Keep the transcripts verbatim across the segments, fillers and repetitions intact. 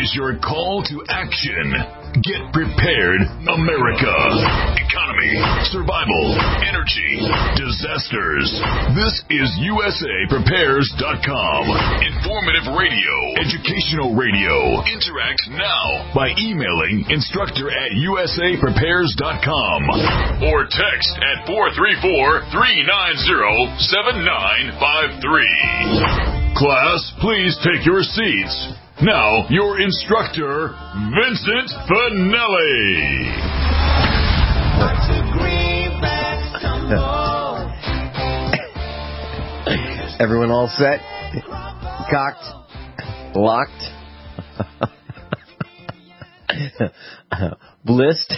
is your call to action. Get prepared, America. Economy, survival, energy, disasters. This is U S A Prepares dot com. Informative radio, educational radio. Interact now by emailing instructor at U S A Prepares dot com or text at four three four, three nine zero, seven nine five three. Class, please take your seats. Now, your instructor, Vincent Finelli. Everyone all set? Cocked? Locked? Blissed?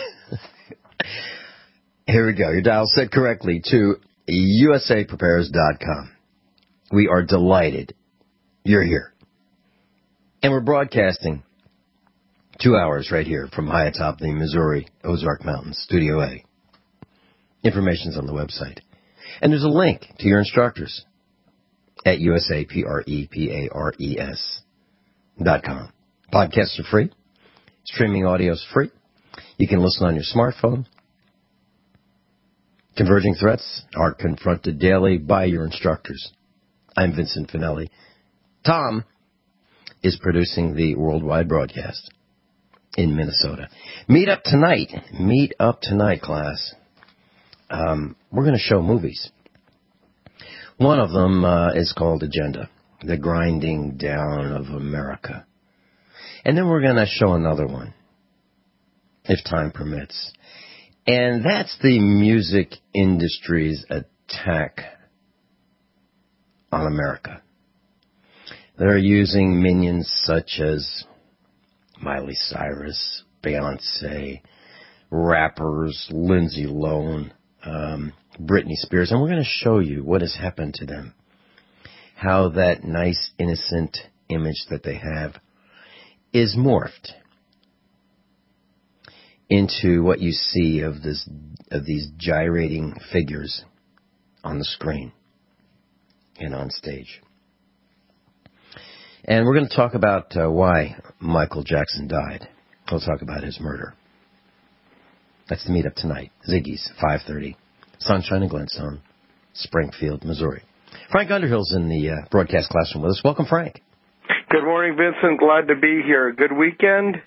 Here we go. Your dial set correctly to U S A Prepares dot com. We are delighted you're here. And we're broadcasting two hours right here from high atop the Missouri Ozark Mountains, Studio A. Information's on the website. And there's a link to your instructors at U S A P R E P A R E S dot com. Podcasts are free. Streaming audio is free. You can listen on your smartphone. Converging threats are confronted daily by your instructors. I'm Vincent Finelli. Tom is producing the worldwide broadcast in Minnesota. Meet up tonight. Meet up tonight, class. Um, we're going to show movies. One of them uh, is called Agenda, The Grinding Down of America. And then we're going to show another one, if time permits. And that's the music industry's attack on America. They're using minions such as Miley Cyrus, Beyonce, rappers, Lindsay Lohan, um, Britney Spears, and we're going to show you what has happened to them. How that nice, innocent image that they have is morphed into what you see of this of these gyrating figures on the screen and on stage. And we're going to talk about uh, why Michael Jackson died. We'll talk about his murder. That's the meetup tonight. Ziggy's, five thirty. Sunshine and Glenstone, Springfield, Missouri. Frank Underhill's in the uh, broadcast classroom with us. Welcome, Frank. Good morning, Vincent. Glad to be here. Good weekend?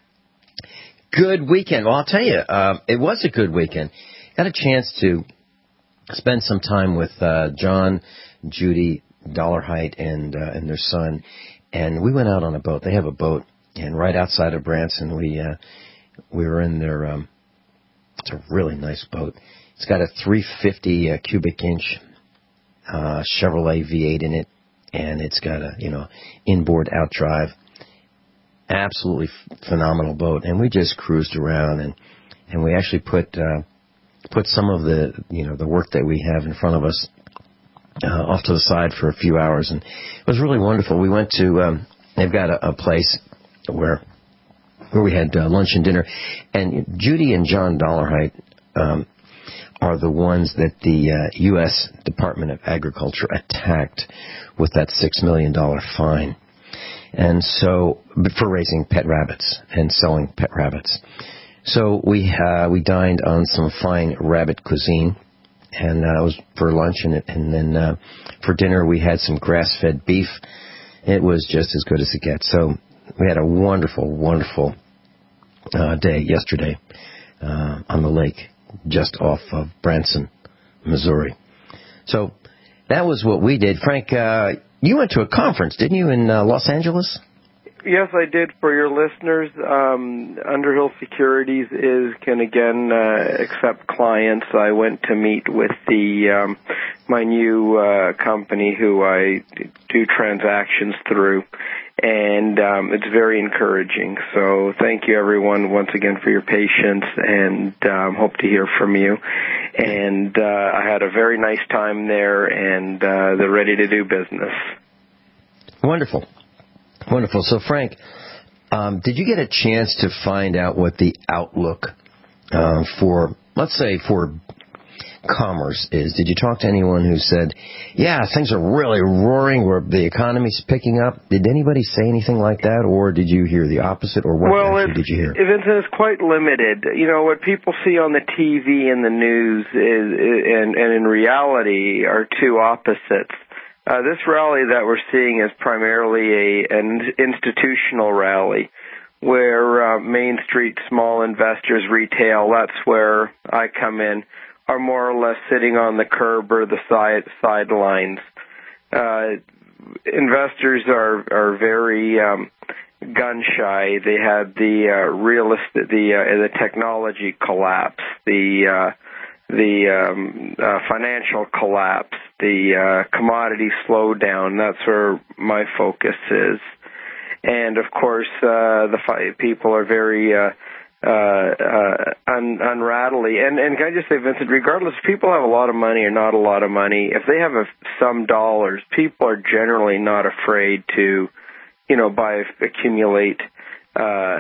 Good weekend. Well, I'll tell you, uh, it was a good weekend. Got a chance to spend some time with uh, John, Judy, Dollarhite, and uh, and their son, and we went out on a boat. They have a boat, and right outside of Branson, we uh, we were in their. Um, it's a really nice boat. It's got a three hundred fifty uh, cubic inch uh, Chevrolet V eight in it, and it's got a you know inboard outdrive. Absolutely f- phenomenal boat, and we just cruised around, and and we actually put uh, put some of the you know the work that we have in front of us uh, off to the side for a few hours, and it was really wonderful. We went to um, they've got a, a place where where we had uh, lunch and dinner, and Judy and John Dollarhite um, are the ones that the uh, U S Department of Agriculture attacked with that six million dollars fine. And so, for raising pet rabbits and selling pet rabbits. So we uh, we dined on some fine rabbit cuisine, and uh, it was for lunch, and, and then uh, for dinner we had some grass-fed beef. It was just as good as it gets. So we had a wonderful, wonderful uh, day yesterday uh, on the lake just off of Branson, Missouri. So that was what we did. Frank, uh, you went to a conference, didn't you, in uh, Los Angeles? Yes, I did. For your listeners, um, Underhill Securities is can again uh, accept clients. I went to meet with the um, my new uh, company who I do transactions through, and um, it's very encouraging. So thank you, everyone, once again for your patience, and um, hope to hear from you. And uh, I had a very nice time there, and uh, they're ready to do business. Wonderful. Wonderful. So, Frank, um, did you get a chance to find out what the outlook uh, for, let's say, for commerce is. Did you talk to anyone who said, yeah, things are really roaring, where the economy's picking up? Did anybody say anything like that, or did you hear the opposite, or what well, actually did you hear? Vincent, it's quite limited. You know, what people see on the T V and the news is, and, and in reality are two opposites. Uh, this rally that we're seeing is primarily a, an institutional rally, where uh, Main Street small investors, retail, that's where I come in, are more or less sitting on the curb or the side sidelines. Uh, investors are are very um, gun shy. They had the uh, realist, the uh, the technology collapse, the uh, the um, uh, financial collapse, the uh, commodity slowdown. That's where my focus is. And, of course, uh, the fi- people are very uh, uh, uh, un- unrattly. And, and can I just say, Vincent, regardless if people have a lot of money or not a lot of money, if they have a, some dollars, people are generally not afraid to, you know, buy, accumulate uh,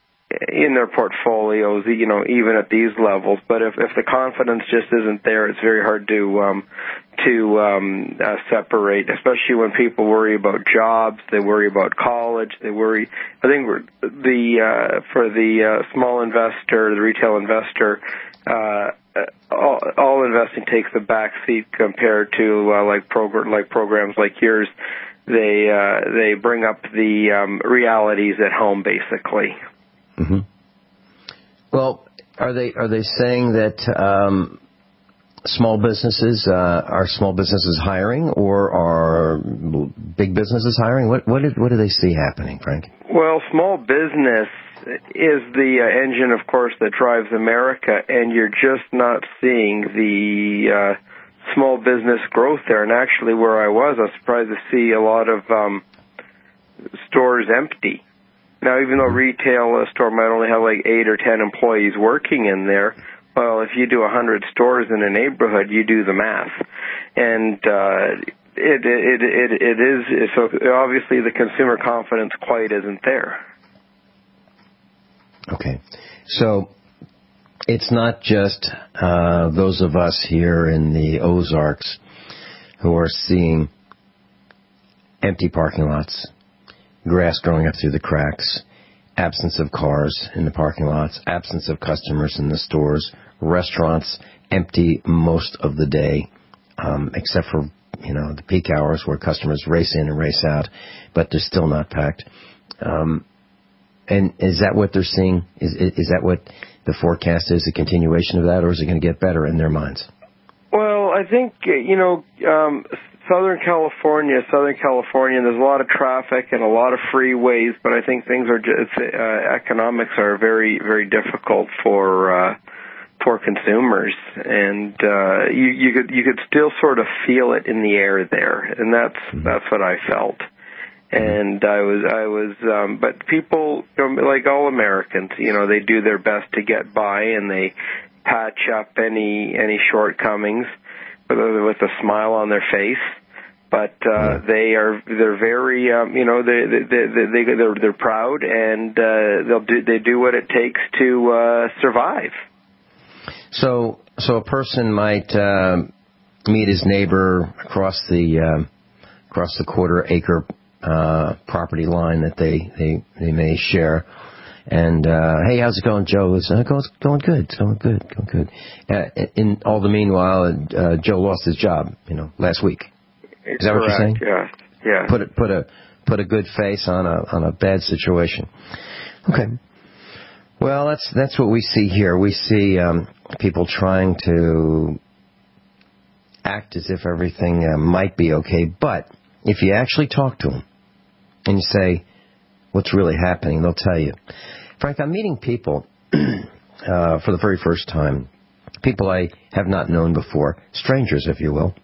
in their portfolios, you know, even at these levels. But if, if the confidence just isn't there, it's very hard to um, to um, uh, separate, especially when people worry about jobs, they worry about college, they worry. I think we're, the uh, for the uh, small investor, the retail investor, uh, all, all investing takes a back seat compared to uh, like program like programs like yours. They uh, they bring up the um, realities at home, basically. Mm-hmm. Well, are they are they saying that um, small businesses uh, are small businesses hiring, or are big businesses hiring? What what did, what do they see happening, Frank? Well, small business is the uh, engine, of course, that drives America, and you're just not seeing the uh, small business growth there. And actually, where I was, I was surprised to see a lot of um, stores empty. Now, even though retail a store might only have like eight or ten employees working in there, well, if you do a hundred stores in a neighborhood, you do the math, and uh, it, it it it is so. Obviously, the consumer confidence quite isn't there. Okay, so it's not just uh, those of us here in the Ozarks who are seeing empty parking lots, grass growing up through the cracks, absence of cars in the parking lots, absence of customers in the stores, restaurants empty most of the day, um, except for, you know, the peak hours where customers race in and race out, but they're still not packed. Um, and is that what they're seeing? Is, is that what the forecast is, a continuation of that, or is it going to get better in their minds? Well, I think, you know, um, Southern California, Southern California, there's a lot of traffic and a lot of freeways, but I think things are just, uh, economics are very, very difficult for uh, for consumers, and uh, you, you could you could still sort of feel it in the air there, and that's that's what I felt. And I was I was, um, but people, you know, like all Americans, you know, they do their best to get by, and they patch up any any shortcomings with a, with a smile on their face. But uh, they are they're very um, you know they they they, they they're, they're proud, and uh, they'll do they do what it takes to uh, survive. So so a person might uh, meet his neighbor across the uh, across the quarter acre uh, property line that they, they, they may share. And, uh, hey, how's it going, Joe? It's uh, going, going good. It's going good. Going good. Uh, in all the meanwhile, uh, Joe lost his job, you know, last week. Is that Correct. what you're saying? Yeah. Yeah. Put a, put a, put a good face on a, on a bad situation. Okay. Well, that's, that's what we see here. We see, um, people trying to act as if everything uh, might be okay. But if you actually talk to them and you say, what's really happening, they'll tell you. Frank, I'm meeting people uh, for the very first time, people I have not known before, strangers, if you will,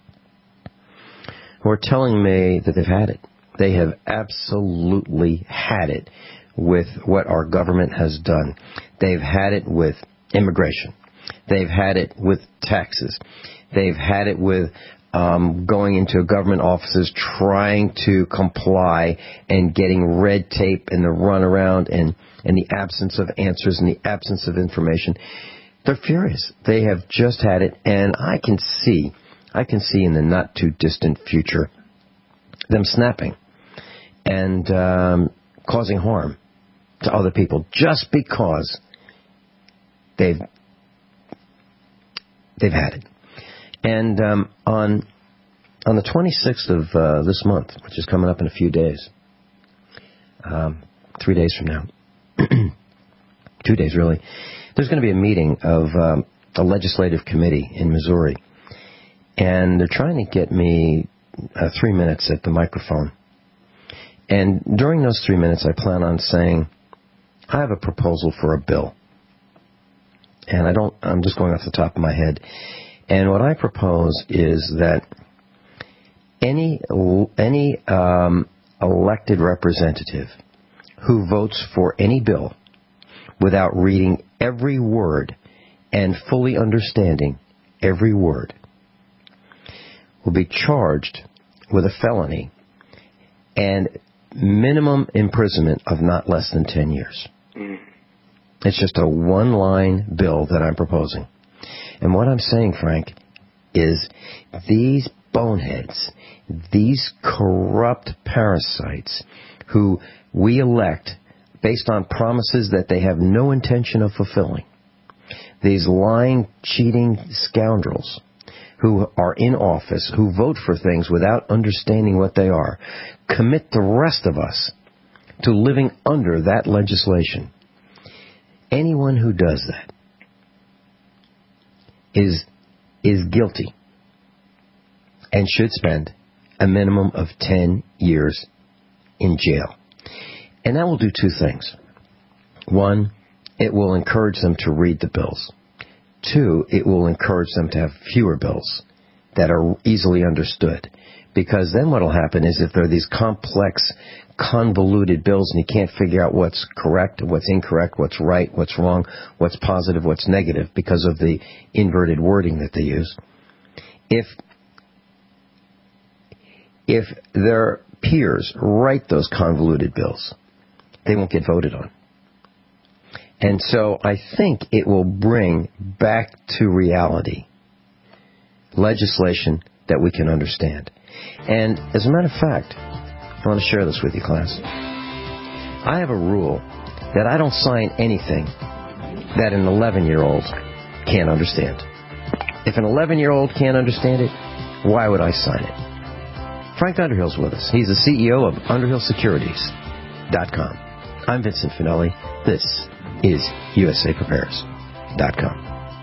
who are telling me that they've had it. They have absolutely had it with what our government has done. They've had it with immigration. They've had it with taxes. They've had it with um, going into government offices, trying to comply and getting red tape and the runaround and, and the absence of answers and the absence of information. They're furious. They have just had it, and I can see, I can see in the not-too-distant future them snapping and um, causing harm to other people just because they've they've had it. And um, on on the twenty-sixth of uh, this month, which is coming up in a few days, um, three days from now, two days really, there's going to be a meeting of um, a legislative committee in Missouri, and they're trying to get me uh, three minutes at the microphone. And during those three minutes, I plan on saying, I have a proposal for a bill. And I don't, I'm just going off the top of my head. And what I propose is that any, any um, elected representative who votes for any bill without reading every word and fully understanding every word will be charged with a felony and minimum imprisonment of not less than ten years. Mm. It's just a one-line bill that I'm proposing. And what I'm saying, Frank, is these boneheads, these corrupt parasites who we elect based on promises that they have no intention of fulfilling, these lying, cheating scoundrels who are in office, who vote for things without understanding what they are, commit the rest of us to living under that legislation. Anyone who does that is is guilty and should spend a minimum of ten years in jail. And that will do two things. One, it will encourage them to read the bills. Two, it will encourage them to have fewer bills that are easily understood. Because then what will happen is if there are these complex, convoluted bills and you can't figure out what's correct, what's incorrect, what's right, what's wrong, what's positive, what's negative because of the inverted wording that they use, if if their peers write those convoluted bills, they won't get voted on. And so I think it will bring back to reality legislation that we can understand. And as a matter of fact, I want to share this with you, class. I have a rule that I don't sign anything that an eleven-year-old can't understand. If an eleven-year-old can't understand it, why would I sign it? Frank Underhill's with us. He's the C E O of Underhill Securities dot com. I'm Vincent Finelli. This is U S A Prepares dot com.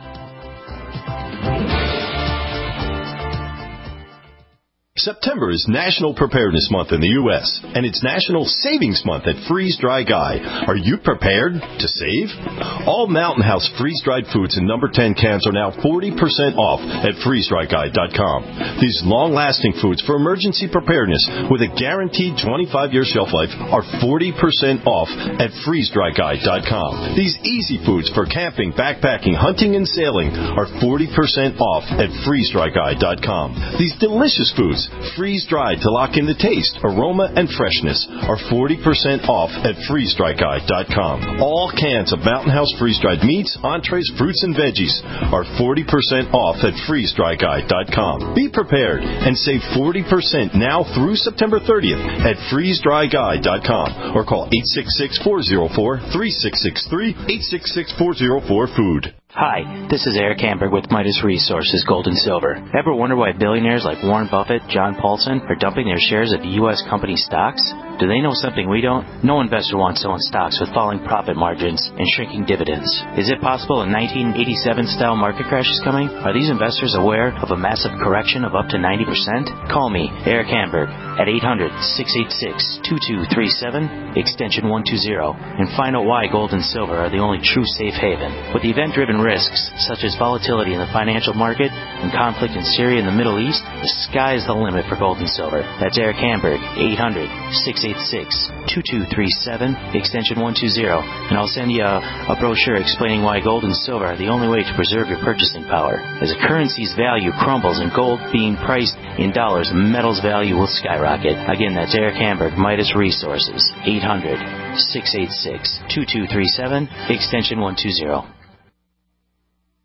September is National Preparedness Month in the U S, and it's National Savings Month at Freeze Dry Guy. Are you prepared to save? All Mountain House freeze-dried foods in number ten cans are now forty percent off at freeze dry guy dot com. These long-lasting foods for emergency preparedness with a guaranteed twenty-five year shelf life are forty percent off at freeze dry guy dot com. These easy foods for camping, backpacking, hunting, and sailing are forty percent off at freeze dry guy dot com. These delicious foods, freeze-dried to lock in the taste, aroma, and freshness, are forty percent off at freeze dry guy dot com. All cans of Mountain House freeze-dried meats, entrees, fruits, and veggies are forty percent off at freeze dry guy dot com. Be prepared and save forty percent now through September thirtieth at freeze dry guy dot com or call eight six six, four zero four, three six six three, eight six six, four zero four, food. Hi, this is Eric Hamburg with Midas Resources Gold and Silver. Ever wonder why billionaires like Warren Buffett, John Paulson are dumping their shares of U S company stocks? Do they know something we don't? No investor wants to own stocks with falling profit margins and shrinking dividends. Is it possible a nineteen eighty-seven style market crash is coming? Are these investors aware of a massive correction of up to ninety percent? Call me, Eric Hamburg, at eight hundred, six eight six, two two three seven, extension one two zero, and find out why gold and silver are the only true safe haven. With the event-driven risks, such as volatility in the financial market and conflict in Syria and the Middle East, the sky is the limit for gold and silver. That's Eric Hamburg, eight hundred, six eight six, two two three seven, extension one two zero, and I'll send you a, a brochure explaining why gold and silver are the only way to preserve your purchasing power. As a currency's value crumbles and gold being priced in dollars, metal's value will skyrocket. Again, that's Eric Hamburg, Midas Resources, eight hundred, six eight six, two two three seven, extension one two zero.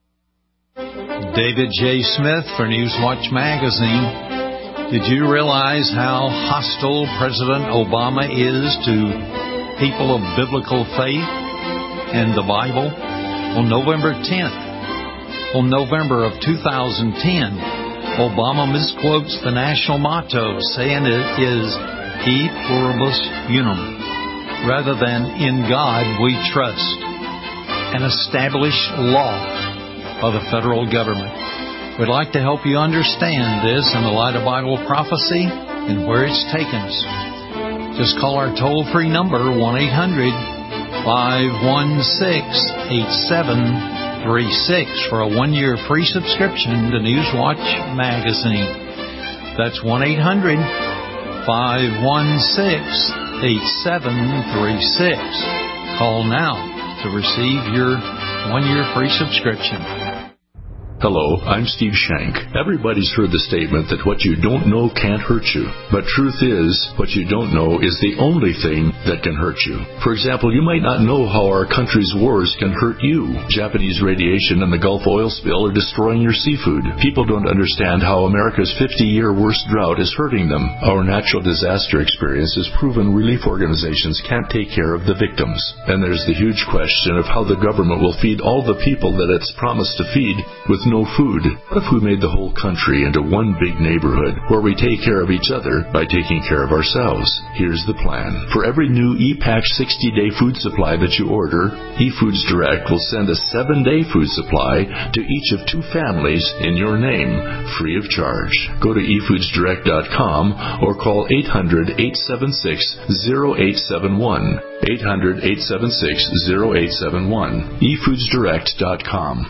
David J. Smith for Newswatch Magazine. Did you realize how hostile President Obama is to people of biblical faith and the Bible? On November tenth, on November of two thousand ten, Obama misquotes the national motto, saying it is E pluribus unum, rather than in God we trust, an established law of the federal government. We'd like to help you understand this in the light of Bible prophecy and where it's taken us. Just call our toll-free number, one eight hundred, five one six, eight seven three six, for a one-year free subscription to Newswatch Magazine. That's one eight hundred, five one six, eight seven three six. Call now to receive your one-year free subscription. Hello, I'm Steve Shank. Everybody's heard the statement that what you don't know can't hurt you. But truth is, what you don't know is the only thing that can hurt you. For example, you might not know how our country's wars can hurt you. Japanese radiation and the Gulf oil spill are destroying your seafood. People don't understand how America's fifty-year worst drought is hurting them. Our natural disaster experience has proven relief organizations can't take care of the victims. And there's the huge question of how the government will feed all the people that it's promised to feed with no food. What if we made the whole country into one big neighborhood where we take care of each other by taking care of ourselves? Here's the plan. For every new E-Patch sixty-day food supply that you order, eFoods Direct will send a seven-day food supply to each of two families in your name, free of charge. Go to e foods direct dot com or call eight hundred, eight seven six, zero eight seven one. eight hundred, eight seven six, zero eight seven one. e foods direct dot com.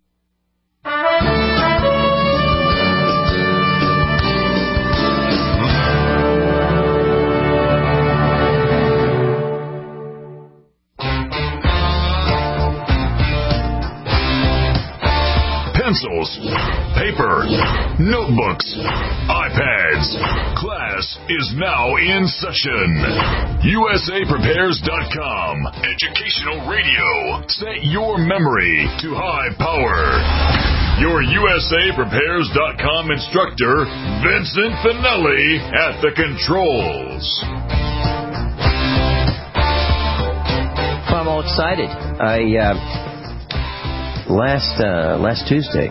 Pencils, paper, notebooks, iPads. Class is now in session. U S A Prepares dot com. Educational radio. Set your memory to high power. Your U S A Prepares dot com instructor, Vincent Finelli, at the controls. I'm all excited. I... Uh, Last uh, last Tuesday,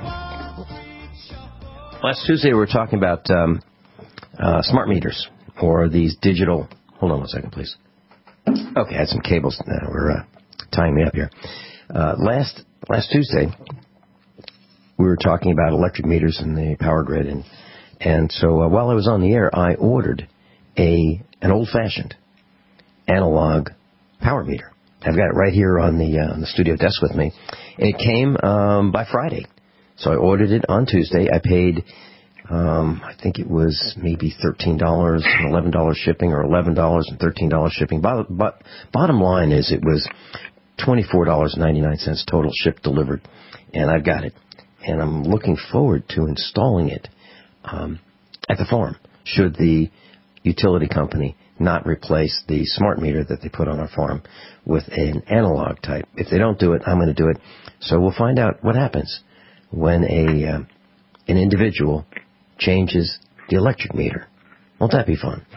last Tuesday we were talking about um, uh, smart meters, or these digital. Hold on one second, please. Okay, I had some cables. Now we're uh, tying me up here. Uh, last last Tuesday, we were talking about electric meters and the power grid, and and so uh, while I was on the air, I ordered a an old-fashioned analog power meter. I've got it right here on the uh, on the studio desk with me. It came um, by Friday, so I ordered it on Tuesday. I paid, um, I think it was maybe thirteen dollars and eleven dollars shipping, or eleven dollars and thirteen dollars shipping. But, but bottom line is it was twenty-four dollars and ninety-nine cents total, shipped, delivered, and I've got it. And I'm looking forward to installing it um, at the farm, should the utility company not replace the smart meter that they put on our farm with an analog type. If they don't do it, I'm going to do it. So we'll find out what happens when a uh, an individual changes the electric meter. Won't that be fun?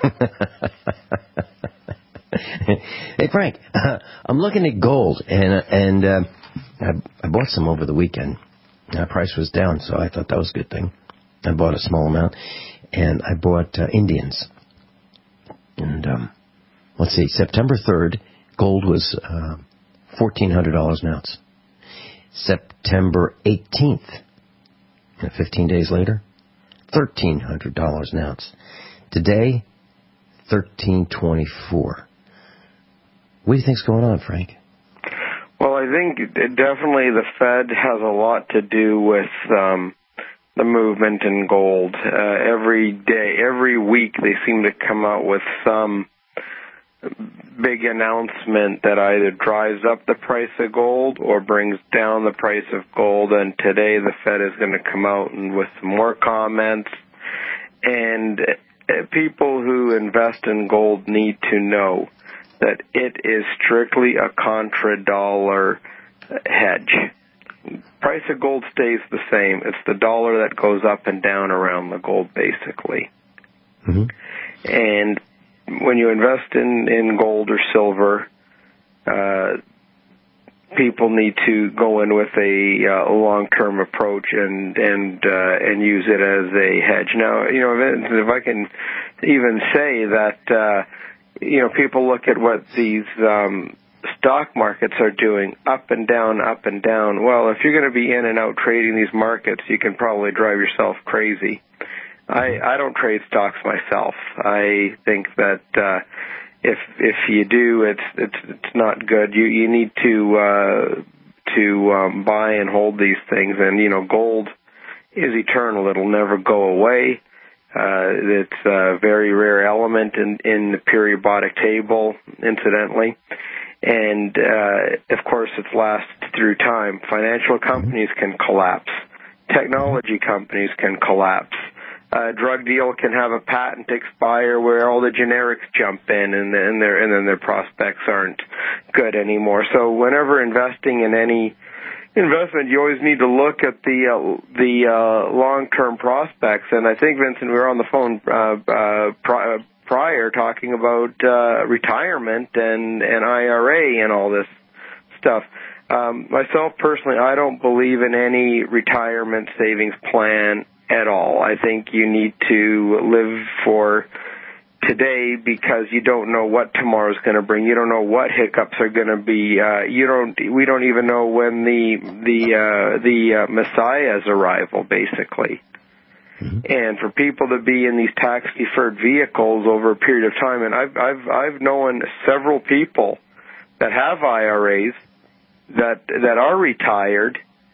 Hey, Frank, uh, I'm looking at gold, and uh, and uh, I, I bought some over the weekend. The price was down, so I thought that was a good thing. I bought a small amount, and I bought uh, Indians. And um, let's see, September third, gold was uh, fourteen hundred dollars an ounce. September eighteenth, fifteen days later, thirteen hundred dollars an ounce. Today, thirteen twenty-four. What do you think's going on, Frank? Well, I think definitely the Fed has a lot to do with um, the movement in gold. Uh, every day, every week, they seem to come out with some big announcement that either drives up the price of gold or brings down the price of gold. And today, the Fed is going to come out and with some more comments. And people who invest in gold need to know that it is strictly a contra-dollar hedge. price of gold stays the same. It's the dollar that goes up and down around the gold, basically. Mm-hmm. And when you invest in, in gold or silver, uh, people need to go in with a uh, long-term approach and and uh, and use it as a hedge. Now, you know, if I can even say that, uh, you know, people look at what these um, stock markets are doing, up and down, up and down. Well, if you're going to be in and out trading these markets, you can probably drive yourself crazy. I, I don't trade stocks myself. I think that uh, if if you do, it's it's it's not good. You you need to uh, to um, buy and hold these things, and you know, gold is eternal. It'll never go away. Uh, it's a very rare element in in the periodic table, incidentally, and uh, of course, it's lasts through time. Financial companies can collapse. Technology companies can collapse. A drug deal can have a patent expire where all the generics jump in, and then their and then their prospects aren't good anymore. So whenever investing in any investment, you always need to look at the uh, the uh, long-term prospects. And I think, Vincent, we were on the phone uh, uh, pri- prior talking about uh, retirement and, and I R A and all this stuff. Um, myself personally, I don't believe in any retirement savings plan at all. I think you need to live for today because you don't know what tomorrow's going to bring. You don't know what hiccups are going to be. Uh, you don't. We don't even know when the the uh, the uh, Messiah's arrival, basically. Mm-hmm. And for people to be in these tax deferred vehicles over a period of time, and I've I've I've known several people that have I R As that that are retired,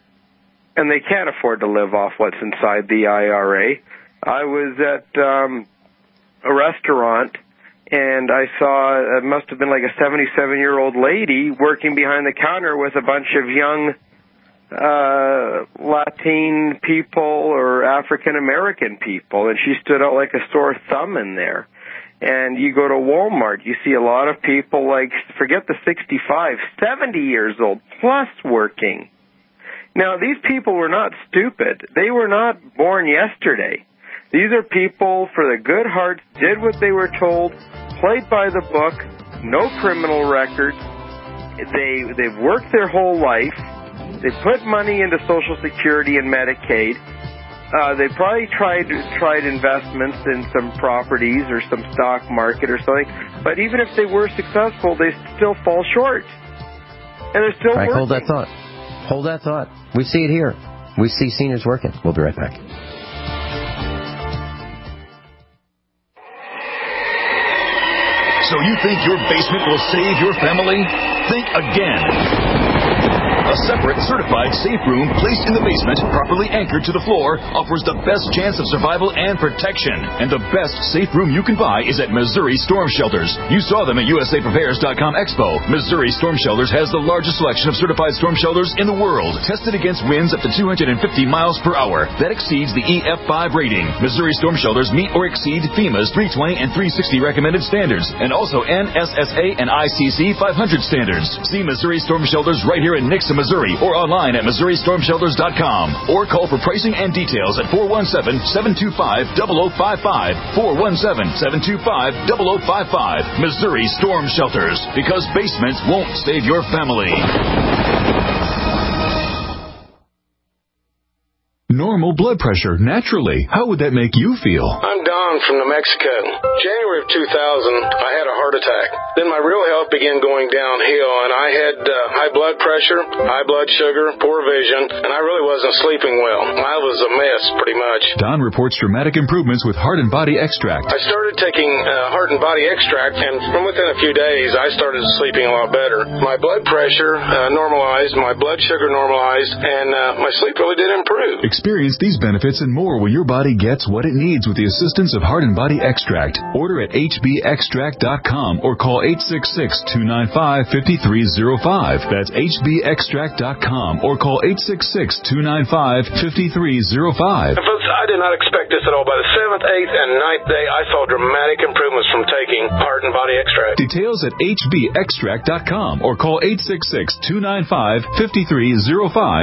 and they can't afford to live off what's inside the I R A. I was at um, a restaurant, and I saw, it must have been like a seventy-seven-year-old lady working behind the counter with a bunch of young uh, Latin people or African-American people, and she stood out like a sore thumb in there. And you go to Walmart, you see a lot of people like, forget the sixty-five, seventy years old, plus working. Now, these people were not stupid. They were not born yesterday. These are people for the good hearts, did what they were told, played by the book, no criminal record. They, they've worked their whole life. They put money into Social Security and Medicaid. Uh, they probably tried tried investments in some properties or some stock market or something. But even if they were successful, they still fall short. And they're still Frank, working. hold that thought. Hold that thought. We see it here. We see seniors working. We'll be right back. So you think your basement will save your family? Think again. A separate, certified safe room placed in the basement, properly anchored to the floor, offers the best chance of survival and protection. And the best safe room you can buy is at Missouri Storm Shelters. You saw them at U S A Prepares dot com Expo. Missouri Storm Shelters has the largest selection of certified storm shelters in the world, tested against winds up to two hundred fifty miles per hour. That exceeds the E F five rating. Missouri Storm Shelters meet or exceed FEMA's three twenty and three sixty recommended standards, and also N S S A and I C C five hundred standards. See Missouri Storm Shelters right here in Nixa, Missouri, or online at Missouri Storm Shelters dot com, or call for pricing and details at four one seven, seven two five, zero zero five five, four one seven, seven two five, zero zero five five. Missouri Storm Shelters, because basements won't save your family. Normal blood pressure, naturally. How would that make you feel? I'm Don from New Mexico. January of two thousand, I had a heart attack. Then my real health began going downhill, and I had uh, high blood pressure, high blood sugar, poor vision, and I really wasn't sleeping well. I was a mess, pretty much. Don reports dramatic improvements with Heart and Body Extract. I started taking uh, Heart and Body Extract, and from within a few days, I started sleeping a lot better. My blood pressure uh, normalized, my blood sugar normalized, and uh, my sleep really did improve. Experience these benefits and more when your body gets what it needs with the assistance of Heart and Body Extract. Order at H B extract dot com or call eight six six, two nine five, five three zero five. That's H B extract dot com or call eight six six, two nine five, five three zero five. And folks, I did not expect this at all. By the seventh, eighth, and ninth day, I saw dramatic improvements from taking Heart and Body Extract. Details at H B extract dot com or call eight six six, two nine five, five three zero five for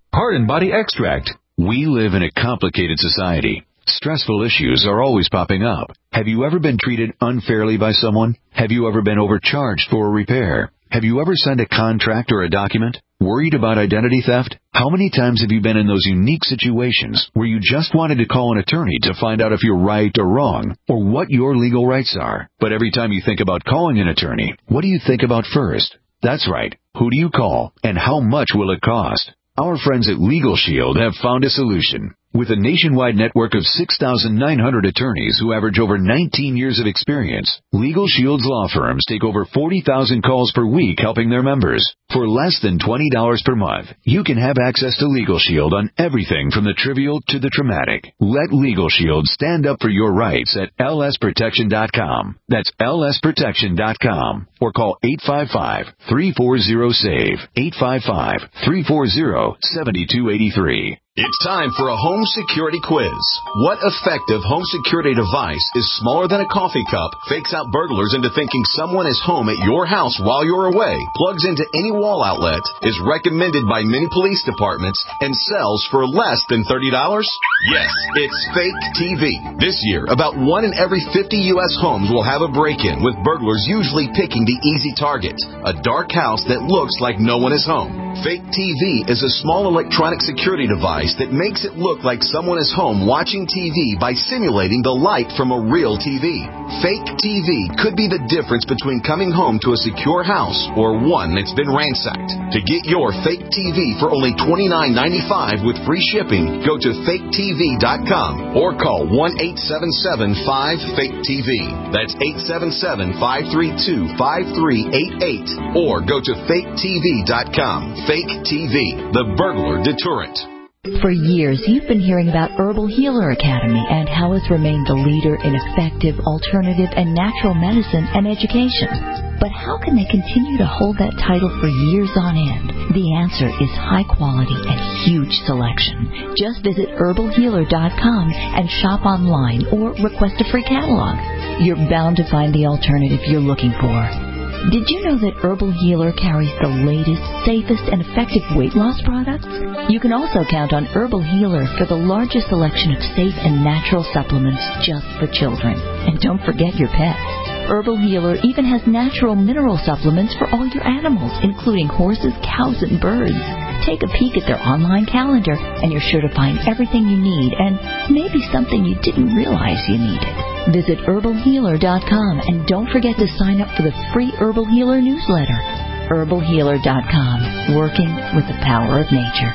Heart and Body Extract. We live in a complicated society. Stressful issues are always popping up. Have you ever been treated unfairly by someone? Have you ever been overcharged for a repair? Have you ever signed a contract or a document? Worried about identity theft? How many times have you been in those unique situations where you just wanted to call an attorney to find out if you're right or wrong, or what your legal rights are? But every time you think about calling an attorney, what do you think about first? That's right. Who do you call, and how much will it cost? Our friends at Legal Shield have found a solution. With a nationwide network of six thousand nine hundred attorneys who average over nineteen years of experience, Legal Shield's law firms take over forty thousand calls per week helping their members. For less than twenty dollars per month, you can have access to Legal Shield on everything from the trivial to the traumatic. Let Legal Shield stand up for your rights at L S protection dot com. That's L S protection dot com. Or call eight five five, three four zero, SAVE, eight five five, three four zero, seven two eight three. It's time for a home security quiz. What effective home security device is smaller than a coffee cup, fakes out burglars into thinking someone is home at your house while you're away, plugs into any wall outlet, is recommended by many police departments, and sells for less than thirty dollars? Yes, it's Fake T V. This year, about one in every fifty U S homes will have a break-in, with burglars usually picking the easy target, a dark house that looks like no one is home. Fake T V is a small electronic security device that makes it look like someone is home watching T V by simulating the light from a real T V. Fake T V could be the difference between coming home to a secure house or one that's been ransacked. To get your Fake T V for only twenty-nine ninety-five with free shipping, go to fake T V dot com or call one eight seven seven, five, fake T V. That's eight seven seven, five three two, five three eight eight or go to fake T V dot com. Fake T V, the burglar deterrent. For years, you've been hearing about Herbal Healer Academy and how it's remained the leader in effective, alternative, and natural medicine and education. But how can they continue to hold that title for years on end? The answer is high quality and huge selection. Just visit herbal healer dot com and shop online or request a free catalog. You're bound to find the alternative you're looking for. Did you know that Herbal Healer carries the latest, safest, and effective weight loss products? You can also count on Herbal Healer for the largest selection of safe and natural supplements just for children. And don't forget your pets. Herbal Healer even has natural mineral supplements for all your animals, including horses, cows, and birds. Take a peek at their online calendar, and you're sure to find everything you need and maybe something you didn't realize you needed. Visit herbal healer dot com and don't forget to sign up for the free Herbal Healer newsletter. herbal healer dot com, working with the power of nature.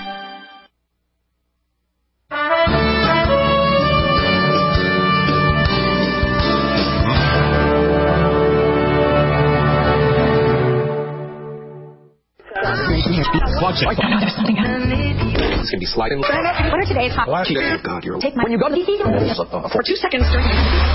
Watch it. Oh, no, there's something happening. It's going to be sliding. What are today's hot? Oh, God, you're... Take my... When you go to... For two seconds during...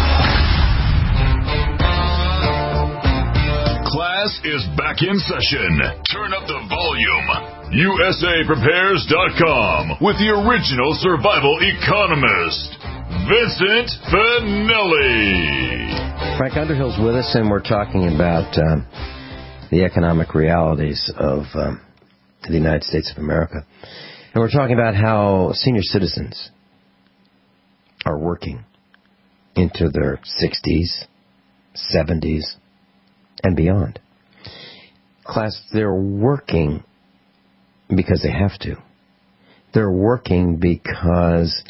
Class is back in session. Turn up the volume. U S A prepares dot com with the original survival economist, Vincent Finelli. Frank Underhill's with us, and we're talking about um, the economic realities of um, the United States of America. And we're talking about how senior citizens are working into their sixties, seventies, and beyond. Class, they're working because they have to. They're working because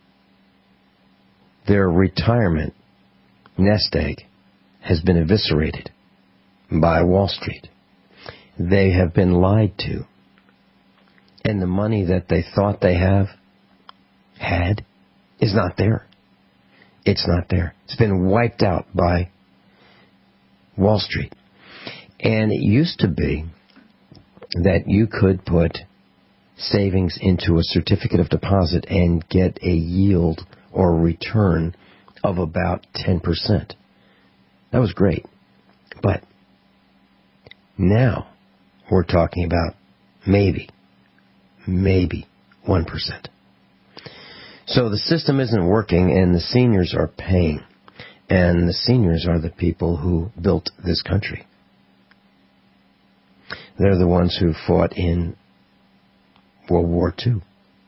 their retirement nest egg has been eviscerated by Wall Street. They have been lied to. And the money that they thought they have, had, is not there. It's not there. It's been wiped out by Wall Street. And it used to be that you could put savings into a certificate of deposit and get a yield or return of about ten percent. That was great. But now we're talking about maybe, maybe one percent. So the system isn't working, and the seniors are paying. And the seniors are the people who built this country. They're the ones who fought in World War Two.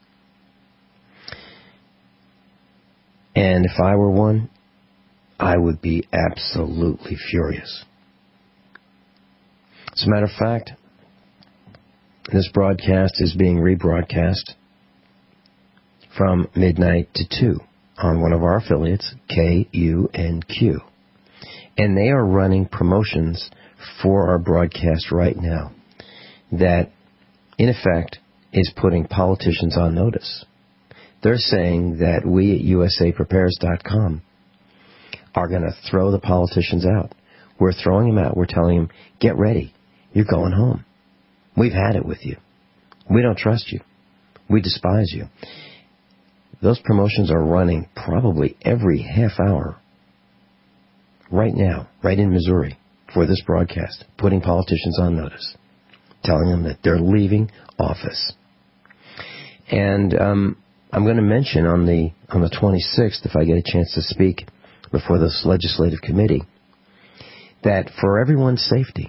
And if I were one, I would be absolutely furious. As a matter of fact, this broadcast is being rebroadcast from midnight to two on one of our affiliates, K U N Q. And they are running promotions for our broadcast right now that, in effect, is putting politicians on notice. They're saying that we at U S A Prepares dot com are going to throw the politicians out. We're throwing them out. We're telling them, get ready. You're going home. We've had it with you. We don't trust you. We despise you. Those promotions are running probably every half hour right now, right in Missouri, for this broadcast, putting politicians on notice, telling them that they're leaving office. And um, I'm going to mention on the on the twenty-sixth, if I get a chance to speak before this legislative committee, that for everyone's safety,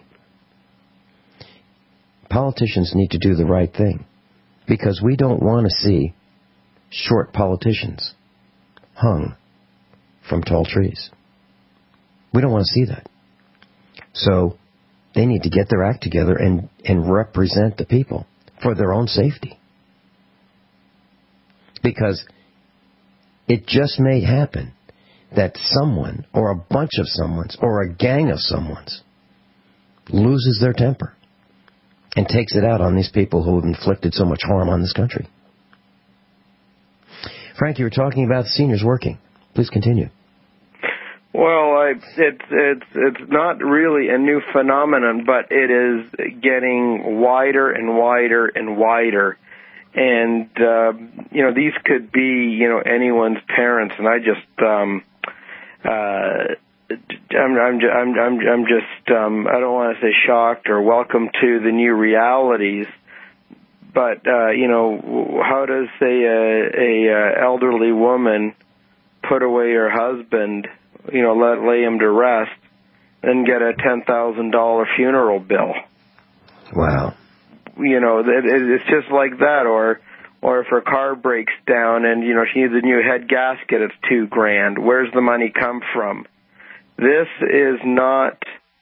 politicians need to do the right thing, because we don't want to see short politicians hung from tall trees. We don't want to see that. So they need to get their act together and, and represent the people for their own safety. Because it just may happen that someone or a bunch of someone's or a gang of someone's loses their temper and takes it out on these people who have inflicted so much harm on this country. Frank, you were talking about seniors working. Please continue. Well, I, it's it's it's not really a new phenomenon, but it is getting wider and wider and wider. And uh, you know, these could be, you know, anyone's parents. And I just um, uh, I'm I'm I'm I'm I'm just um, I don't want to say shocked or welcome to the new realities. But uh, you know, how does say a, a elderly woman put away her husband? You know, let lay him to rest, and get a ten thousand dollar funeral bill. Wow. You know, it, it, it's just like that. Or, or if her car breaks down and you know she needs a new head gasket, it's two grand. Where's the money come from? This is not,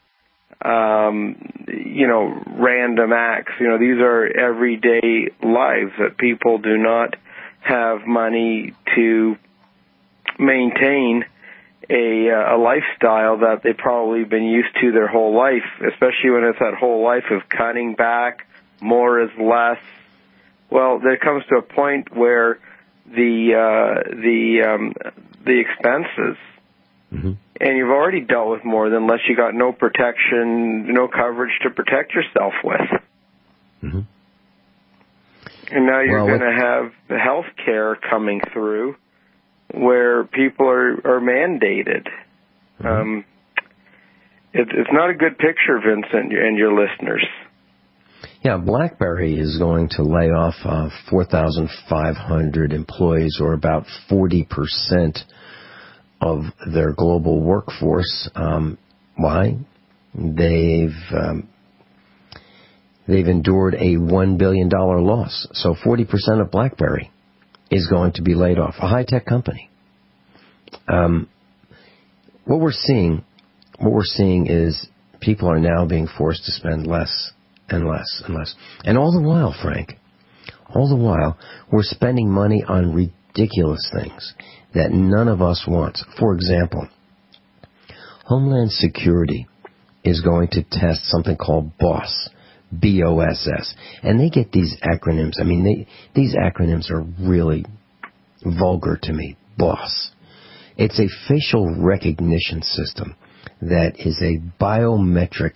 um, you know, random acts. You know, these are everyday lives that people do not have money to maintain a, a lifestyle that they've probably been used to their whole life, especially when it's that whole life of cutting back, more is less. Well, there comes to a point where the uh, the um, the expenses, mm-hmm. and you've already dealt with more than unless you got no protection, no coverage to protect yourself with. Mm-hmm. And now you're well, going to have health care coming through, where people are, are mandated. Mm-hmm. Um, it, it's not a good picture, Vincent, and your listeners. Yeah, BlackBerry is going to lay off uh, four thousand five hundred employees, or about forty percent of their global workforce. Um, why? They've um, they've endured a one billion dollars loss. So forty percent of BlackBerry is going to be laid off, a high-tech company. Um, what we're seeing, what we're seeing is people are now being forced to spend less and less and less. And all the while, Frank, all the while, we're spending money on ridiculous things that none of us wants. For example, Homeland Security is going to test something called BOSS. B O S S. And they get these acronyms. I mean, they, these acronyms are really vulgar to me. BOSS. It's a facial recognition system that is a biometric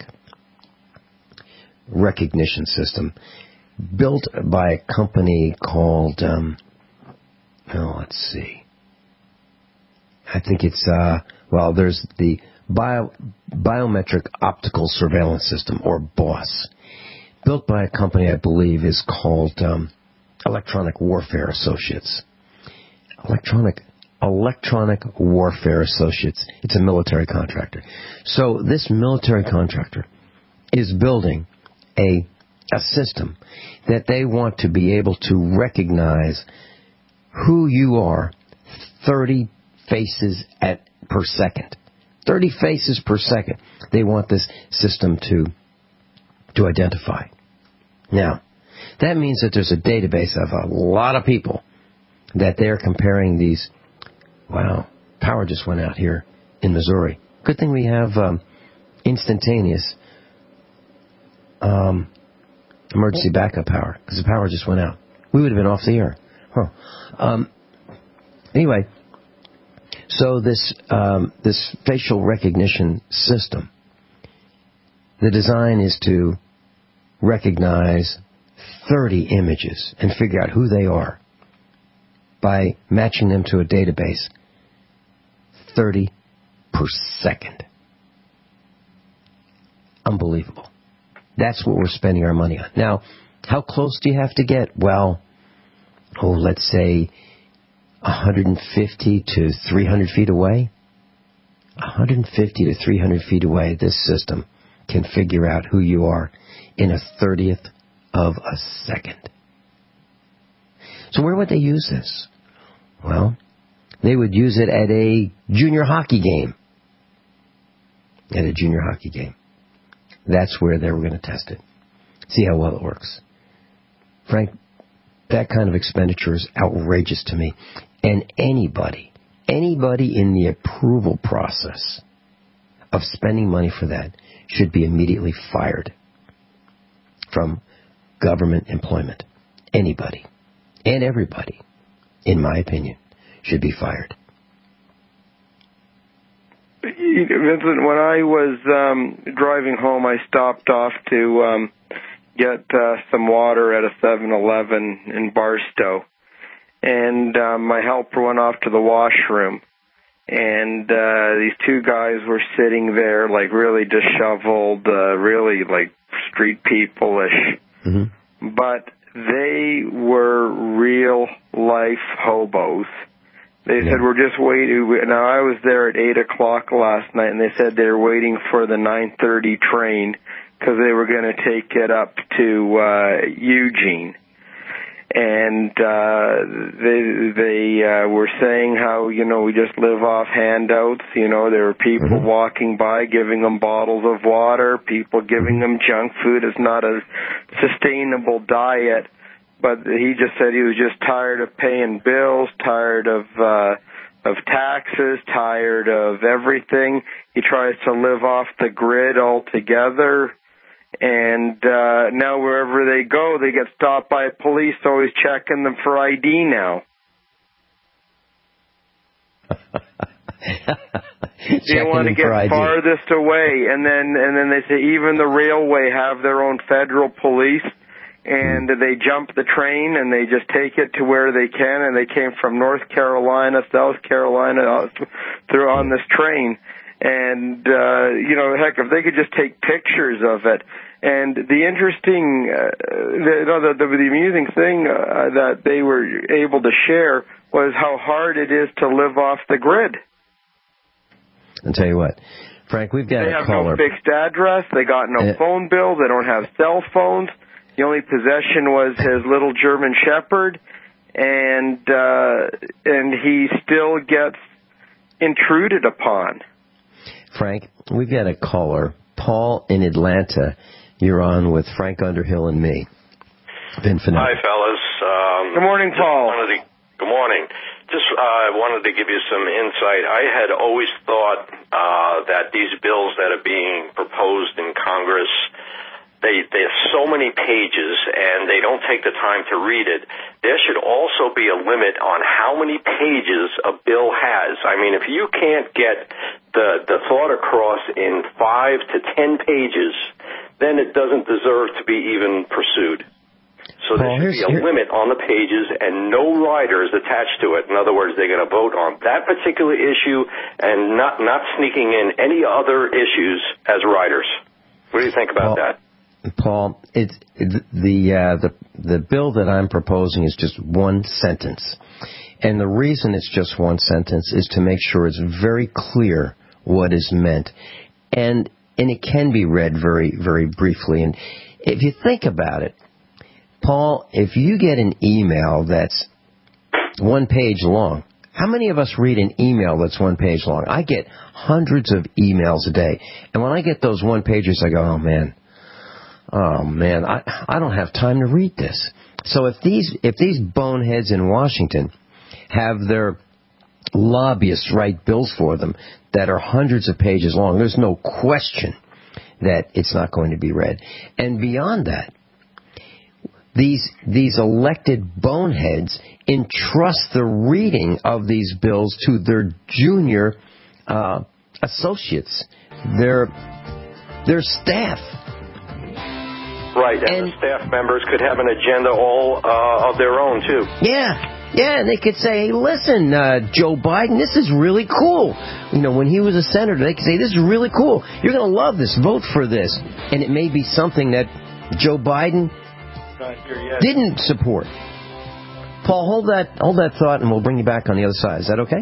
recognition system built by a company called, um, oh, let's see. I think it's, uh, well, there's the Bio, Biometric Optical Surveillance System, or BOSS, built by a company I believe is called um, Electronic Warfare Associates. Electronic Electronic Warfare Associates. It's a military contractor. So this military contractor is building a a system that they want to be able to recognize who you are thirty faces at per second. thirty faces per second. They want this system to to identify. Now, that means that there's a database of a lot of people that they're comparing these. Wow, power just went out here in Missouri. Good thing we have um, instantaneous um, emergency backup power, because the power just went out. We would have been off the air. Huh. Um, anyway, so this um, this facial recognition system, the design is to recognize thirty images and figure out who they are by matching them to a database thirty per second. Unbelievable. That's what we're spending our money on. Now, how close do you have to get? Well, oh, let's say one hundred fifty to three hundred feet away. one hundred fifty to three hundred feet away, this system can figure out who you are in a thirtieth of a second. So where would they use this? Well, they would use it at a junior hockey game. At a junior hockey game. That's where they were going to test it. See how well it works. Frank, that kind of expenditure is outrageous to me. And anybody, anybody in the approval process of spending money for that should be immediately fired from government employment. Anybody and everybody, in my opinion, should be fired. Vincent, when I was um, driving home, I stopped off to um, get uh, some water at a seven eleven in Barstow. And uh, my helper went off to the washroom. And uh, these two guys were sitting there, like really disheveled, uh, really like street people-ish. Mm-hmm. But they were real-life hobos. They yeah. said, we're just waiting. Now, I was there at eight o'clock last night, and they said they were waiting for the nine thirty train because they were going to take it up to uh, Eugene. And uh, they they uh, were saying how, you know, we just live off handouts. You know, there were people mm-hmm. walking by giving them bottles of water, people giving them junk food. It's not a sustainable diet. But he just said he was just tired of paying bills, tired of uh, of taxes, tired of everything. He tries to live off the grid altogether. And uh, now wherever they go, they get stopped by police, always checking them for I D now. They want to get farthest away, and then and then they say even the railway have their own federal police. And they jump the train and they just take it to where they can. And they came from North Carolina, South Carolina, through on this train. And, uh, you know, heck, if they could just take pictures of it. And the interesting, uh, the, the, the, the amusing thing uh, that they were able to share was how hard it is to live off the grid. I'll tell you what, Frank, we've got they a They have caller. no fixed address. They got no uh, phone bill. They don't have cell phones. The only possession was his little German Shepherd, and uh, and he still gets intruded upon. Frank, we've got a caller, Paul in Atlanta. You're on with Frank Underhill and me. Ben Finette. Hi, fellas. Um, good morning, Paul. To, good morning. Just uh, wanted to give you some insight. I had always thought uh, that these bills that are being proposed in Congress, They, there's so many pages, and they don't take the time to read it. There should also be a limit on how many pages a bill has. I mean, if you can't get the, the thought across in five to ten pages, then it doesn't deserve to be even pursued. So there well, should be a here. limit on the pages and no riders attached to it. In other words, they're going to vote on that particular issue and not, not sneaking in any other issues as riders. What do you think about well, that? Paul, it's it, the uh, the the bill that I'm proposing is just one sentence, and the reason it's just one sentence is to make sure it's very clear what is meant, and and it can be read very very briefly, and if you think about it, Paul, if you get an email that's one page long, how many of us read an email that's one page long? I get hundreds of emails a day. And when I get those one pages, I go, oh, man, oh, man, I, I don't have time to read this. So if these if these boneheads in Washington have their lobbyists write bills for them that are hundreds of pages long, there's no question that it's not going to be read. And beyond that, These these elected boneheads entrust the reading of these bills to their junior uh, associates, their their staff. Right, and, and the staff members could have an agenda all uh, of their own, too. Yeah, yeah, and they could say, hey, listen, uh, Joe Biden, this is really cool. You know, when he was a senator, they could say, this is really cool. You're going to love this. Vote for this. And it may be something that Joe Biden didn't support. Paul, hold that hold that thought, and we'll bring you back on the other side. Is that okay?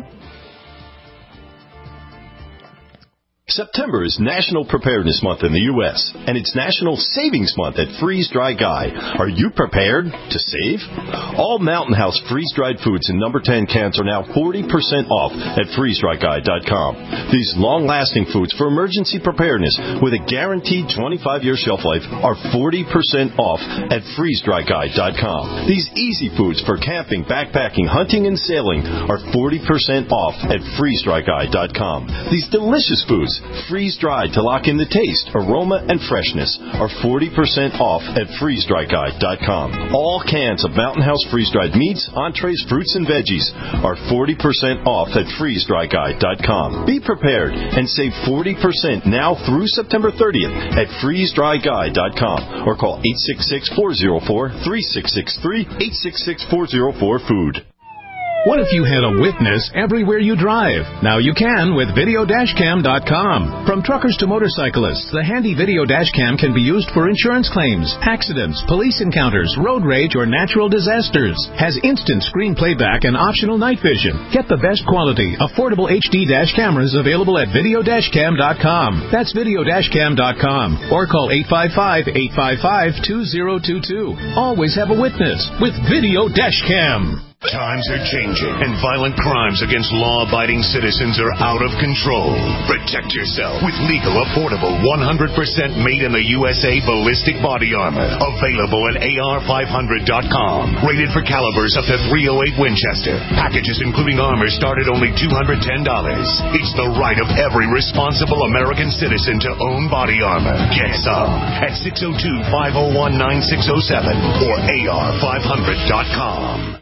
September is National Preparedness Month in the U S, and it's National Savings Month at Freeze Dry Guy. Are you prepared to save? All Mountain House freeze-dried foods in number ten cans are now forty percent off at freeze dry guy dot com. These long-lasting foods for emergency preparedness with a guaranteed twenty-five year shelf life are forty percent off at freeze dry guy dot com. These easy foods for camping, backpacking, hunting, and sailing are forty percent off at freeze dry guy dot com. These delicious foods, freeze-dried to lock in the taste, aroma, and freshness, are forty percent off at freeze dry guy dot com. All cans of Mountain House freeze-dried meats, entrees, fruits, and veggies are forty percent off at freeze dry guy dot com. Be prepared and save forty percent now through September thirtieth at freeze dry guy dot com or call eight six six, four oh four, three six six three, eight six six, four oh four, food. What if you had a witness everywhere you drive? Now you can with video dash cam dot com. From truckers to motorcyclists, the handy video dash cam can be used for insurance claims, accidents, police encounters, road rage, or natural disasters. Has instant screen playback and optional night vision. Get the best quality, affordable H D dash cameras available at video dash cam dot com. That's video dash cam dot com. Or call eight five five, eight five five, two oh two two. Always have a witness with Video Dash Cam. Times are changing, and violent crimes against law-abiding citizens are out of control. Protect yourself with legal, affordable, one hundred percent made in the U S A ballistic body armor. Available at A R five hundred dot com. Rated for calibers up to three oh eight Winchester. Packages including armor start at only two hundred ten dollars. It's the right of every responsible American citizen to own body armor. Get some at six oh two, five oh one, nine six oh seven or A R five hundred dot com.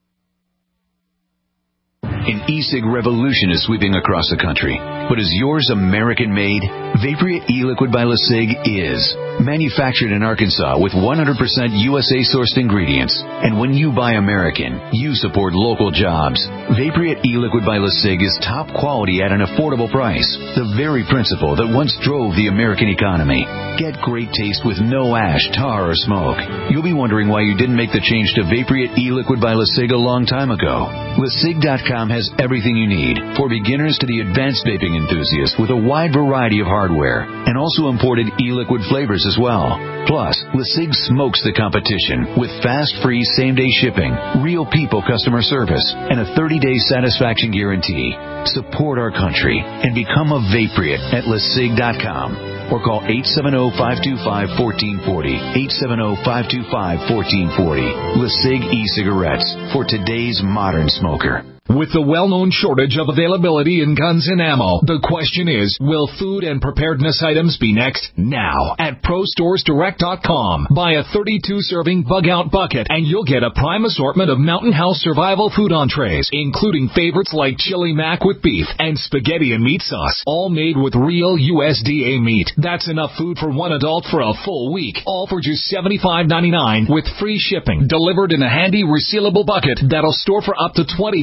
An e-cig revolution is sweeping across the country. But is yours American-made? Vaporeat e-liquid by LeSig is. Manufactured in Arkansas with one hundred percent U S A-sourced ingredients. And when you buy American, you support local jobs. Vaporeat e-liquid by LeSig is top quality at an affordable price. The very principle that once drove the American economy. Get great taste with no ash, tar, or smoke. You'll be wondering why you didn't make the change to Vaporeat e-liquid by LeSig a long time ago. Le Sig dot com has everything you need, for beginners to the advanced vaping enthusiast, with a wide variety of hardware, and also imported e-liquid flavors as well. Plus, LeSig smokes the competition with fast, free, same-day shipping, real people customer service, and a thirty day satisfaction guarantee. Support our country and become a Vaporeat at Le Sig dot com. Or call eight seven zero, five two five, one four four zero, eight seven zero, five two five, one four four zero. LeSig e-cigarettes for today's modern smoker. With the well-known shortage of availability in guns and ammo, the question is, will food and preparedness items be next? Now, at Pro Stores Direct dot com. Buy a thirty-two serving bug-out bucket, and you'll get a prime assortment of Mountain House survival food entrees, including favorites like chili mac with beef and spaghetti and meat sauce, all made with real U S D A meat. That's enough food for one adult for a full week, all for just seventy-five ninety-nine with free shipping, delivered in a handy resealable bucket that'll store for up to twenty-five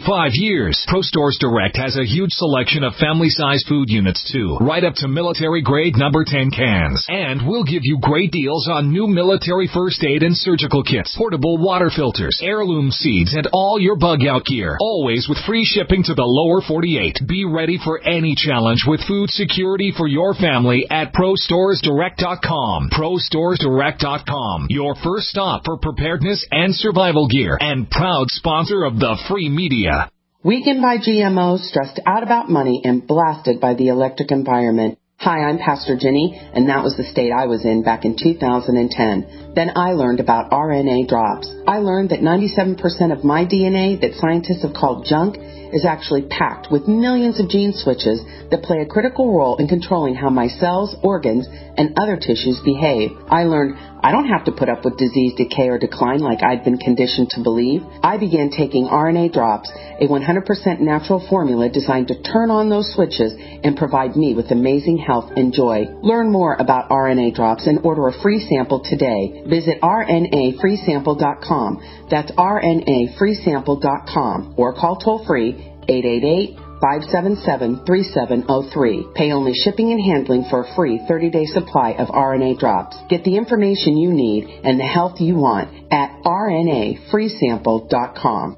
years. Pro Stores Direct has a huge selection of family-size food units, too, right up to military-grade number ten cans. And we'll give you great deals on new military first aid and surgical kits, portable water filters, heirloom seeds, and all your bug-out gear. Always with free shipping to the lower forty-eight. Be ready for any challenge with food security for your family at pro stores direct dot com. pro stores direct dot com, your first stop for preparedness and survival gear, and proud sponsor of the free media. Weakened by G M Os, stressed out about money, and blasted by the electric environment. Hi, I'm Pastor Jenny, and that was the state I was in back in two thousand ten. Then I learned about R N A drops. I learned that ninety-seven percent of my D N A that scientists have called junk is actually packed with millions of gene switches that play a critical role in controlling how my cells, organs, and other tissues behave. I learned I don't have to put up with disease, decay, or decline like I'd been conditioned to believe. I began taking R N A drops, a one hundred percent natural formula designed to turn on those switches and provide me with amazing health and joy. Learn more about R N A drops and order a free sample today. Visit R N A free sample dot com. That's R N A free sample dot com or call toll-free eight eight eight, five seven seven, three seven zero three. Pay only shipping and handling for a free thirty-day supply of R N A drops. Get the information you need and the health you want at R N A free sample dot com.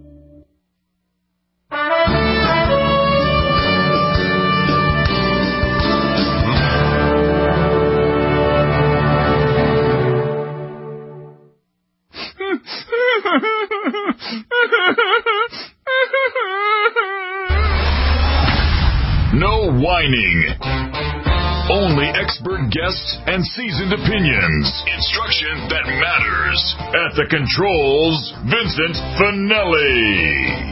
No whining. Only expert guests and seasoned opinions. Instruction that matters. At the controls, Vincent Finelli.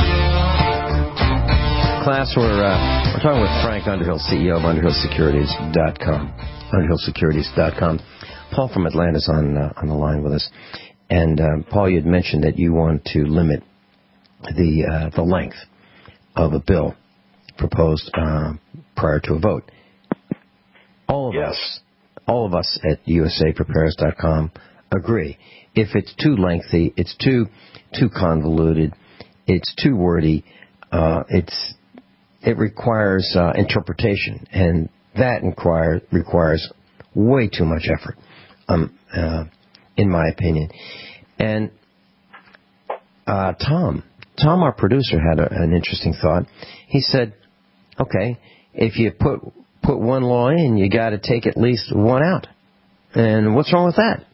Class, we're, uh, we're talking with Frank Underhill, C E O of Underhill Securities dot com. Underhill Securities dot com. Paul from Atlanta is on, uh, on the line with us. And, uh, Paul, you had mentioned that you want to limit the, uh, the length of a bill proposed uh, prior to a vote. All of yes. us, all of us at U S A Prepares dot com agree. If it's too lengthy, it's too too convoluted, it's too wordy, uh, it's it requires uh, interpretation, and that inquire, requires way too much effort, um, uh, in my opinion. And uh, Tom, Tom, our producer, had a, an interesting thought. He said, okay, if you put put one law in, you got to take at least one out. And what's wrong with that?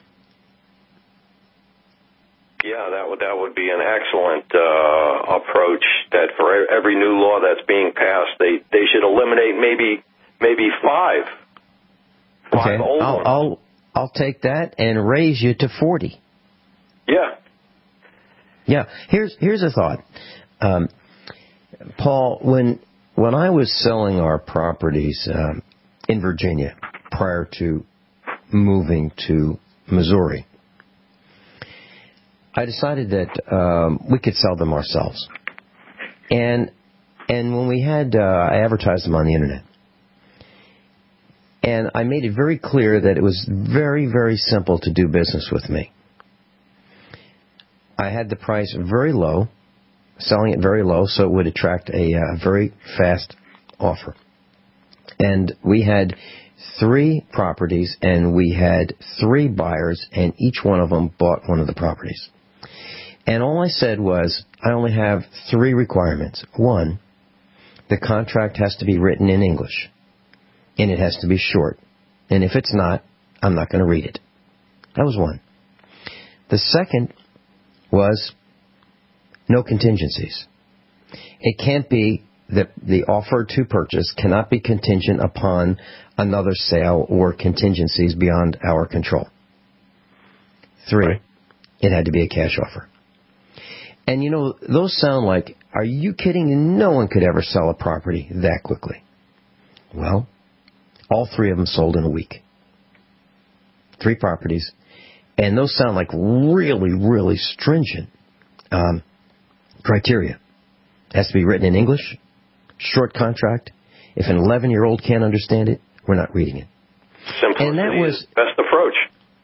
Yeah, that would that would be an excellent uh, approach. That for every new law that's being passed, they, they should eliminate maybe maybe five. five okay, old I'll, ones. I'll I'll take that and raise you to forty. Yeah. Yeah. Here's here's a thought, um, Paul. When when I was selling our properties um, in Virginia prior to moving to Missouri, I decided that um, we could sell them ourselves. And and when we had, uh, I advertised them on the internet. And I made it very clear that it was very, very simple to do business with me. I had the price very low, selling it very low, so it would attract a uh, very fast offer. And we had three properties, and we had three buyers, and each one of them bought one of the properties. And all I said was, I only have three requirements. One, the contract has to be written in English, and it has to be short. And if it's not, I'm not going to read it. That was one. The second was no contingencies. It can't be that the offer to purchase cannot be contingent upon another sale or contingencies beyond our control. Three, right. It had to be a cash offer. And, you know, those sound like, are you kidding? No one could ever sell a property that quickly. Well, all three of them sold in a week. Three properties. And those sound like really, really stringent um, criteria. It has to be written in English, short contract. If an eleven-year-old can't understand it, we're not reading it. Simplicity and that was is the best approach.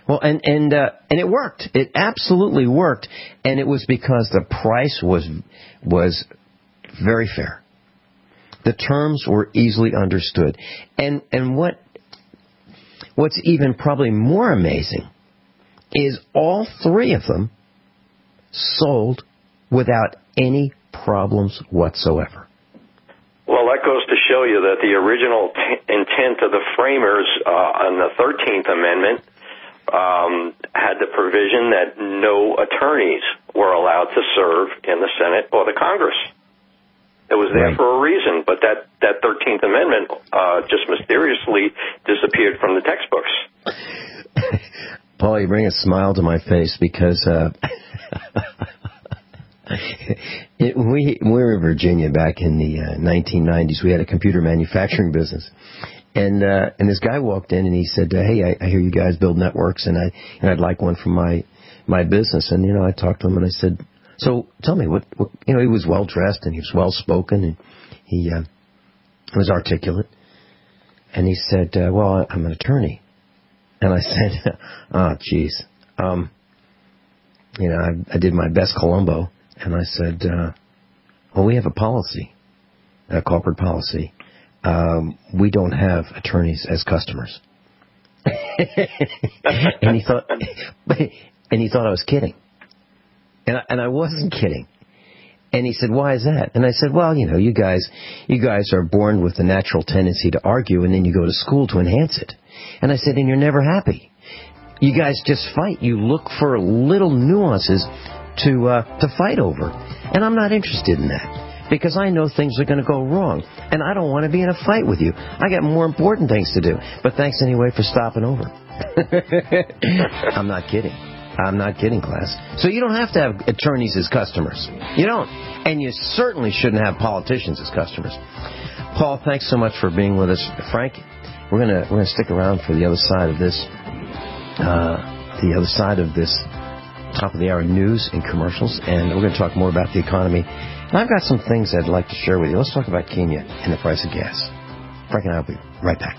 Well, and and uh, and it worked. It absolutely worked, and it was because the price was was very fair. The terms were easily understood, and and what what's even probably more amazing is all three of them sold without any problems whatsoever. Well, that goes to show you that the original t- intent of the framers uh, on the thirteenth Amendment um, had the provision that no attorneys were allowed to serve in the Senate or the Congress. It was there right. for a reason, but that, that thirteenth Amendment uh, just mysteriously disappeared from the textbooks. Paul, you bring a smile to my face because uh, it, we, we were in Virginia back in the uh, nineteen nineties. We had a computer manufacturing business. And uh, and this guy walked in and he said, uh, hey, I, I hear you guys build networks, and, I, and I'd like one for my, my business. And, you know, I talked to him and I said, so tell me, what, what you know, he was well-dressed and he was well-spoken and he uh, was articulate. And he said, uh, well, I'm an attorney. And I said, oh, geez. Um, you know, I, I did my best Columbo. And I said, uh, well, we have a policy, a corporate policy. Um, we don't have attorneys as customers. and he thought, and he thought I was kidding. And I, and I wasn't kidding. And he said, why is that? And I said, well, you know, you guys, you guys are born with the natural tendency to argue, and then you go to school to enhance it. And I said, and you're never happy. You guys just fight. You look for little nuances to uh, to fight over. And I'm not interested in that. Because I know things are going to go wrong. And I don't want to be in a fight with you. I got more important things to do. But thanks anyway for stopping over. I'm not kidding. I'm not kidding, class. So you don't have to have attorneys as customers. You don't. And you certainly shouldn't have politicians as customers. Paul, thanks so much for being with us. Frank, we're going to we're going to stick around for the other side of this, uh, the other side of this top of the hour news and commercials. And we're going to talk more about the economy. And I've got some things I'd like to share with you. Let's talk about Kenya and the price of gas. Frank and I will be right back.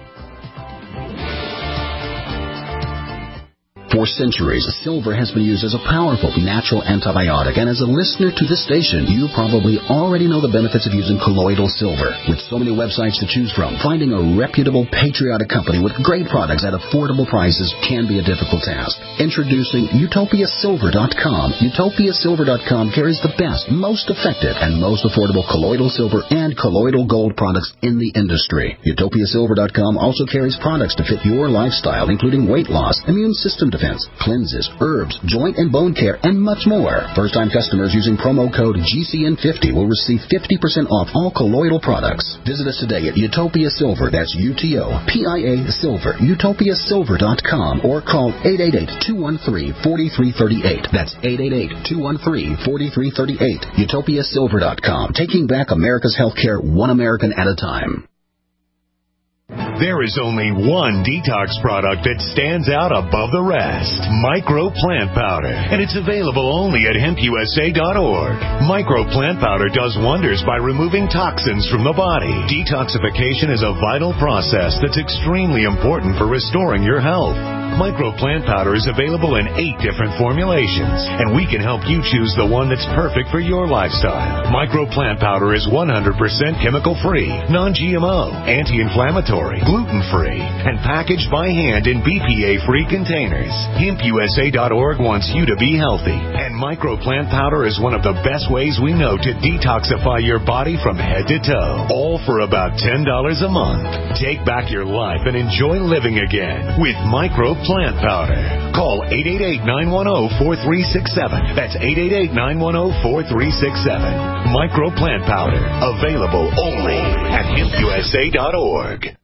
For centuries, silver has been used as a powerful natural antibiotic, and as a listener to this station, you probably already know the benefits of using colloidal silver. With so many websites to choose from, finding a reputable, patriotic company with great products at affordable prices can be a difficult task. Introducing Utopia Silver dot com. Utopia Silver dot com carries the best, most effective, and most affordable colloidal silver and colloidal gold products in the industry. Utopia Silver dot com also carries products to fit your lifestyle, including weight loss, immune system defense, cleanses, herbs, joint and bone care, and much more. First-time customers using promo code G C N fifty will receive fifty percent off all colloidal products. Visit us today at Utopia Silver, that's U T O P I A Silver, Utopia Silver dot com, or call eight eight eight, two one three, four three three eight. That's eight eight eight, two one three, four three three eight. Utopia Silver dot com, taking back America's healthcare one American at a time. There is only one detox product that stands out above the rest. Micro Plant Powder. And it's available only at hemp U S A dot org. Micro Plant Powder does wonders by removing toxins from the body. Detoxification is a vital process that's extremely important for restoring your health. Micro Plant Powder is available in eight different formulations, and we can help you choose the one that's perfect for your lifestyle. Micro Plant Powder is one hundred percent chemical-free, non G M O, anti-inflammatory, gluten-free, and packaged by hand in B P A-free containers. hemp U S A dot org wants you to be healthy, and Micro Plant Powder is one of the best ways we know to detoxify your body from head to toe, all for about ten dollars a month. Take back your life and enjoy living again with Micro Plant Powder. Call eight eight eight, nine one zero, four three six seven. That's eight eight eight, nine one zero, four three six seven. Micro Plant Powder. Available only at hemp U S A dot org.